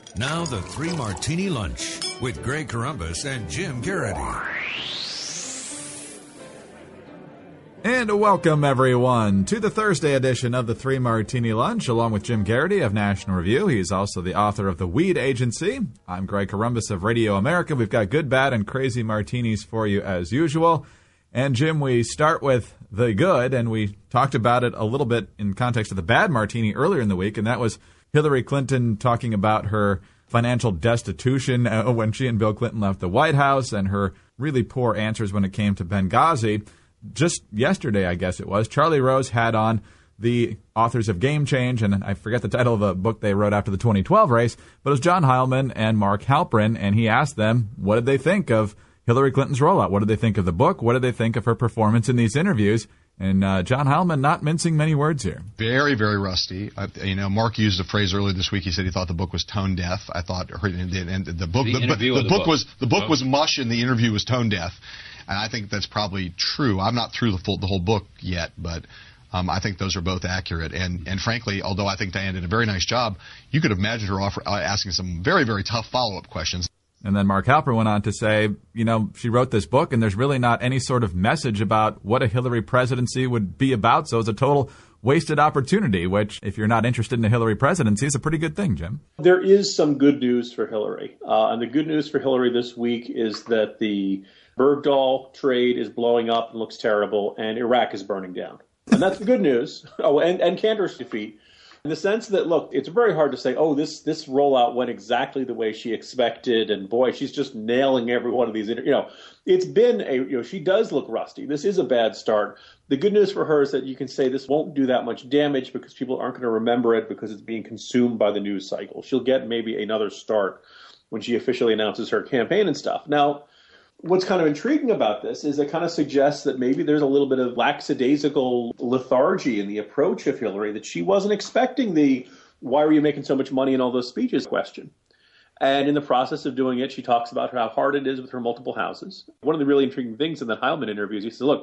Now the Three Martini Lunch with Greg Corombos and Jim Garrity. And welcome, everyone, to the Thursday edition of the Three Martini Lunch, along with Jim Garrity of National Review. He's also the author of The Weed Agency. I'm Greg Corombos of Radio America. We've got good, bad, and crazy martinis for you as usual. And, Jim, we start with the good, and we talked about it a little bit in context of the bad martini earlier in the week, and that was Hillary Clinton talking about her financial destitution when she and Bill Clinton left the White House and her really poor answers when it came to Benghazi. Just yesterday, I guess it was, Charlie Rose had on the authors of Game Change, and I forget the title of the book they wrote after the 2012 race, but it was John Heilemann and Mark Halperin, and he asked them, what did they think of Hillary Clinton's rollout? What did they think of the book? What did they think of her performance in these interviews? And John Heilemann not mincing many words here. Very, very rusty. Mark used a phrase earlier this week. He said he thought the book was tone deaf. I thought, and the book was mush, and the interview was tone deaf. And I think that's probably true. I'm not through the whole book yet, but I think those are both accurate. And frankly, although I think Diane did a very nice job, you could imagine her asking some very, very tough follow-up questions. And then Mark Halperin went on to say, she wrote this book, and there's really not any sort of message about what a Hillary presidency would be about, so it's a total wasted opportunity, which, if you're not interested in a Hillary presidency, is a pretty good thing, Jim. There is some good news for Hillary. And the good news for Hillary this week is that the Bergdahl trade is blowing up and looks terrible, and Iraq is burning down. And that's the good news. And Cantor's defeat. In the sense that, look, it's very hard to say, this rollout went exactly the way she expected, and boy, she's just nailing every one of these. It's been she does look rusty. This is a bad start. The good news for her is that you can say this won't do that much damage because people aren't going to remember it because it's being consumed by the news cycle. She'll get maybe another start when she officially announces her campaign and stuff. Now, what's kind of intriguing about this is it kind of suggests that maybe there's a little bit of lackadaisical lethargy in the approach of Hillary, that she wasn't expecting the why were you making so much money in all those speeches question. And in the process of doing it, she talks about how hard it is with her multiple houses. One of the really intriguing things in the Heilemann interviews, he says, look,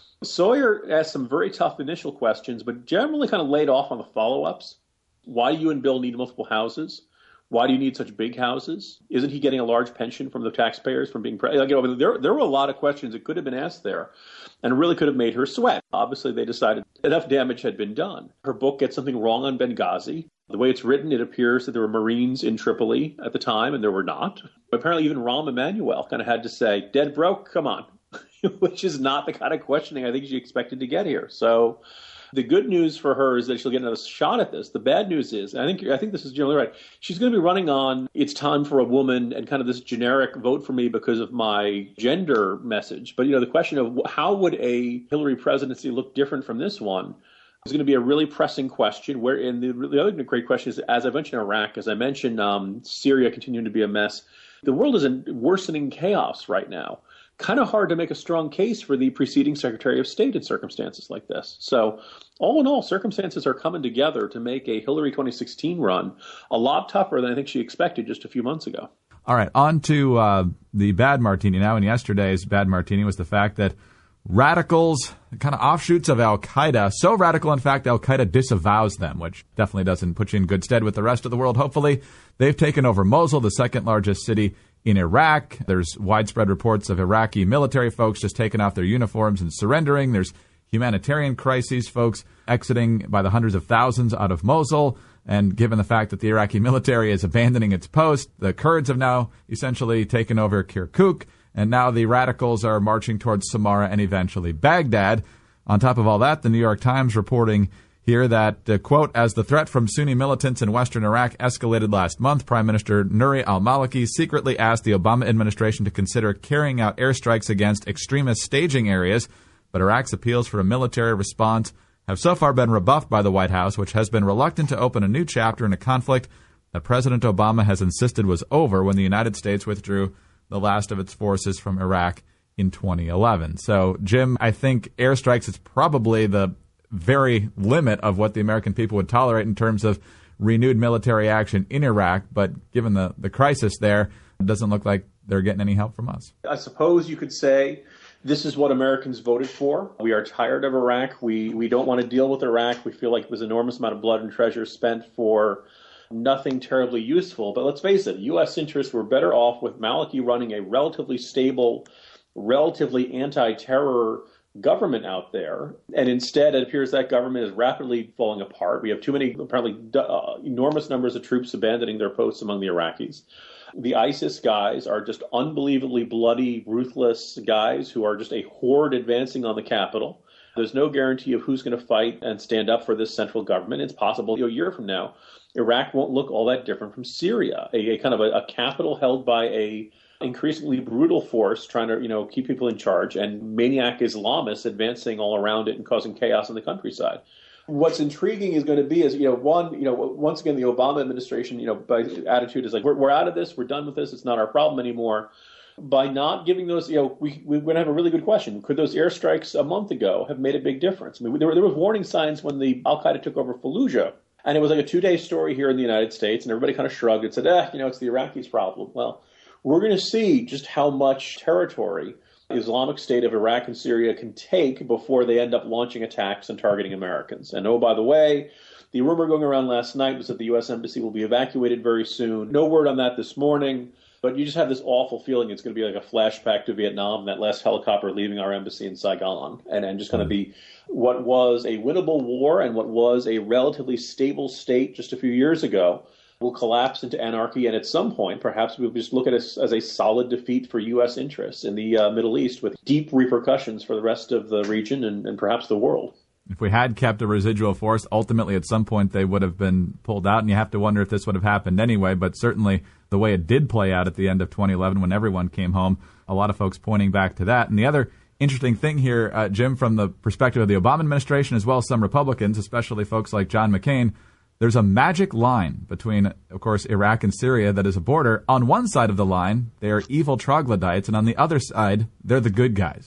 Sawyer asked some very tough initial questions, but generally kind of laid off on the follow-ups. Why do you and Bill need multiple houses? Why do you need such big houses? Isn't he getting a large pension from the taxpayers from being president? There were a lot of questions that could have been asked there and really could have made her sweat. Obviously, they decided enough damage had been done. Her book gets something wrong on Benghazi. The way it's written, it appears that there were Marines in Tripoli at the time, and there were not. Apparently, even Rahm Emanuel kind of had to say, dead broke, come on, which is not the kind of questioning I think she expected to get here. So the good news for her is that she'll get another shot at this. The bad news is, I think this is generally right, she's going to be running on it's time for a woman and kind of this generic vote for me because of my gender message. But, the question of how would a Hillary presidency look different from this one is going to be a really pressing question. Wherein the other great question is, as I mentioned Iraq, as I mentioned Syria continuing to be a mess, the world is in worsening chaos right now. Kind of hard to make a strong case for the preceding Secretary of State in circumstances like this. So all in all, circumstances are coming together to make a Hillary 2016 run a lot tougher than I think she expected just a few months ago. All right, on to the bad martini now. And yesterday's bad martini was the fact that radicals, kind of offshoots of al-Qaeda, so radical, in fact, al-Qaeda disavows them, which definitely doesn't put you in good stead with the rest of the world, hopefully. They've taken over Mosul, the second largest city in Iraq. There's widespread reports of Iraqi military folks just taking off their uniforms and surrendering. There's humanitarian crises, folks exiting by the hundreds of thousands out of Mosul. And given the fact that the Iraqi military is abandoning its post, the Kurds have now essentially taken over Kirkuk. And now the radicals are marching towards Samarra and eventually Baghdad. On top of all that, the New York Times reporting here that, quote, as the threat from Sunni militants in western Iraq escalated last month, Prime Minister Nouri al-Maliki secretly asked the Obama administration to consider carrying out airstrikes against extremist staging areas. But Iraq's appeals for a military response have so far been rebuffed by the White House, which has been reluctant to open a new chapter in a conflict that President Obama has insisted was over when the United States withdrew the last of its forces from Iraq in 2011. So, Jim, I think airstrikes is probably the very limit of what the American people would tolerate in terms of renewed military action in Iraq. But given the crisis there, it doesn't look like they're getting any help from us. I suppose you could say this is what Americans voted for. We are tired of Iraq. We don't want to deal with Iraq. We feel like it was an enormous amount of blood and treasure spent for nothing terribly useful. But let's face it, U.S. interests were better off with Maliki running a relatively stable, relatively anti-terror government out there. And instead, it appears that government is rapidly falling apart. We have too many, apparently enormous numbers of troops abandoning their posts among the Iraqis. The ISIS guys are just unbelievably bloody, ruthless guys who are just a horde advancing on the capital. There's no guarantee of who's going to fight and stand up for this central government. It's possible a year from now, Iraq won't look all that different from Syria, a kind of a capital held by a increasingly brutal force trying to, keep people in charge, and maniac Islamists advancing all around it and causing chaos in the countryside. What's intriguing is going to be once again, the Obama administration, by attitude is like, we're out of this, we're done with this, it's not our problem anymore. By not giving those, we're going to have a really good question. Could those airstrikes a month ago have made a big difference? I mean, there were warning signs when the Al-Qaeda took over Fallujah, and it was like a 2-day story here in the United States, and everybody kind of shrugged and said, it's the Iraqis' problem. Well, we're going to see just how much territory the Islamic State of Iraq and Syria can take before they end up launching attacks and targeting Americans. And by the way, the rumor going around last night was that the U.S. Embassy will be evacuated very soon. No word on that this morning, but you just have this awful feeling it's going to be like a flashback to Vietnam, that last helicopter leaving our embassy in Saigon, and just going to be what was a winnable war and what was a relatively stable state just a few years ago will collapse into anarchy, and at some point, perhaps we'll just look at it as a solid defeat for U.S. interests in the Middle East with deep repercussions for the rest of the region and perhaps the world. If we had kept a residual force, ultimately at some point they would have been pulled out, and you have to wonder if this would have happened anyway, but certainly the way it did play out at the end of 2011 when everyone came home, a lot of folks pointing back to that. And the other interesting thing here, Jim, from the perspective of the Obama administration as well as some Republicans, especially folks like John McCain, there's a magic line between, of course, Iraq and Syria that is a border. On one side of the line, they are evil troglodytes, and on the other side, they're the good guys.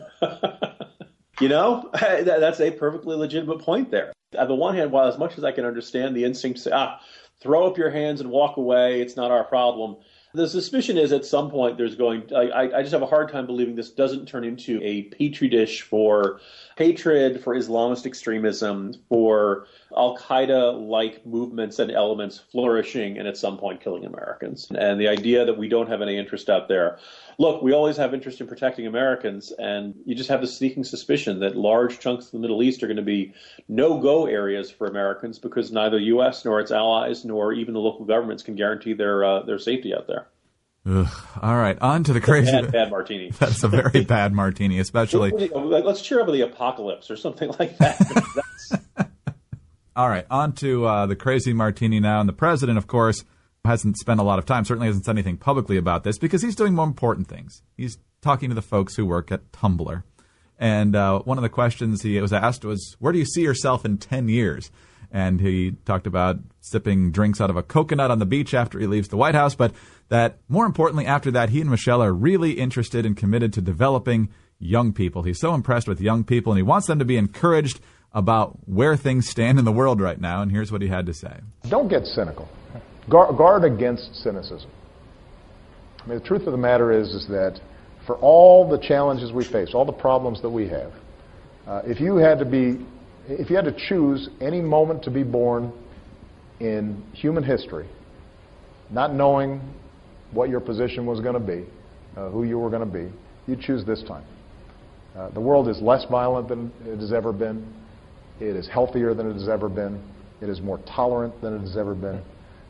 That's a perfectly legitimate point there. On the one hand, while as much as I can understand the instinct to say, throw up your hands and walk away, it's not our problem, the suspicion is at some point I just have a hard time believing this doesn't turn into a petri dish for hatred, for Islamist extremism, for Al-Qaeda-like movements and elements flourishing and at some point killing Americans. And the idea that we don't have any interest out there. Look, we always have interest in protecting Americans, and you just have the sneaking suspicion that large chunks of the Middle East are going to be no-go areas for Americans because neither U.S. nor its allies nor even the local governments can guarantee their safety out there. Ugh. All right, on to the crazy. Bad martini. That's a very bad martini, especially. Let's cheer up the apocalypse or something like that. All right, on to the crazy martini now. And the president, of course, hasn't spent a lot of time, certainly hasn't said anything publicly about this because he's doing more important things. He's talking to the folks who work at Tumblr. And one of the questions he was asked was, where do you see yourself in 10 years? And he talked about sipping drinks out of a coconut on the beach after he leaves the White House, but that more importantly, after that, he and Michelle are really interested and committed to developing young people. He's so impressed with young people, and he wants them to be encouraged about where things stand in the world right now. And here's what he had to say. Don't get cynical. Guard against cynicism. I mean, the truth of the matter is that for all the challenges we face, all the problems that we have, if you had to choose any moment to be born in human history, not knowing what your position was going to be, who you were going to be, you'd choose this time. The world is less violent than it has ever been. It is healthier than it has ever been. It is more tolerant than it has ever been.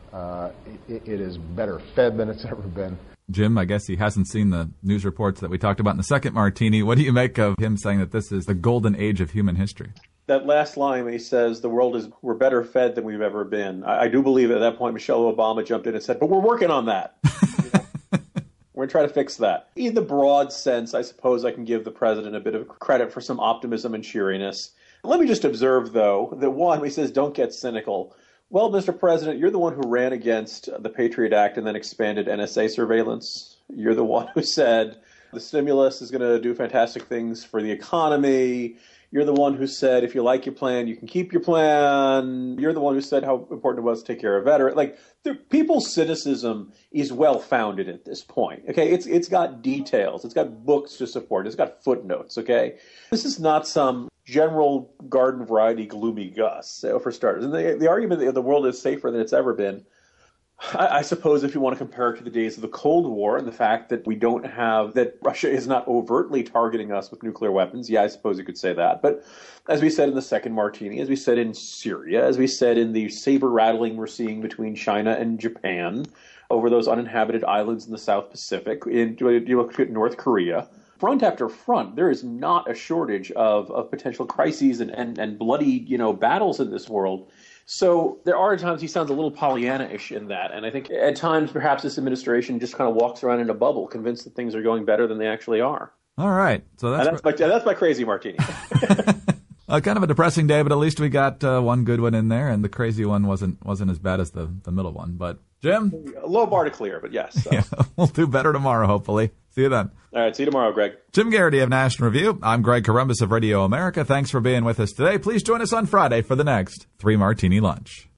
It is better fed than it's ever been. Jim, I guess he hasn't seen the news reports that we talked about in the second martini. What do you make of him saying that this is the golden age of human history? That last line when he says we're better fed than we've ever been. I do believe at that point Michelle Obama jumped in and said, but we're working on that. We're going to try to fix that. In the broad sense, I suppose I can give the president a bit of credit for some optimism and cheeriness. Let me just observe, though, that one, when he says don't get cynical, well, Mr. President, you're the one who ran against the Patriot Act and then expanded NSA surveillance. You're the one who said the stimulus is going to do fantastic things for the economy. You're the one who said if you like your plan, you can keep your plan. You're the one who said how important it was to take care of veterans. Like, people's cynicism is well-founded at this point, okay? It's got details. It's got books to support. It's got footnotes, okay? This is not some general garden variety gloomy Gus, for starters. And the argument that the world is safer than it's ever been, I suppose if you want to compare it to the days of the Cold War and the fact that that Russia is not overtly targeting us with nuclear weapons, yeah, I suppose you could say that. But as we said in the second Martini, as we said in Syria, as we said in the saber rattling we're seeing between China and Japan over those uninhabited islands in the South Pacific, you look at North Korea, front after front, there is not a shortage of potential crises and bloody, battles in this world. So there are times he sounds a little Pollyanna-ish in that. And I think at times perhaps this administration just kind of walks around in a bubble, convinced that things are going better than they actually are. All right. So that's my crazy martini. Kind of a depressing day, but at least we got one good one in there, and the crazy one wasn't as bad as the middle one. But Jim? A low bar to clear, but yes. So. Yeah, we'll do better tomorrow, hopefully. See you then. All right, see you tomorrow, Greg. Jim Garrity of National Review. I'm Greg Corombos of Radio America. Thanks for being with us today. Please join us on Friday for the next 3 Martini Lunch.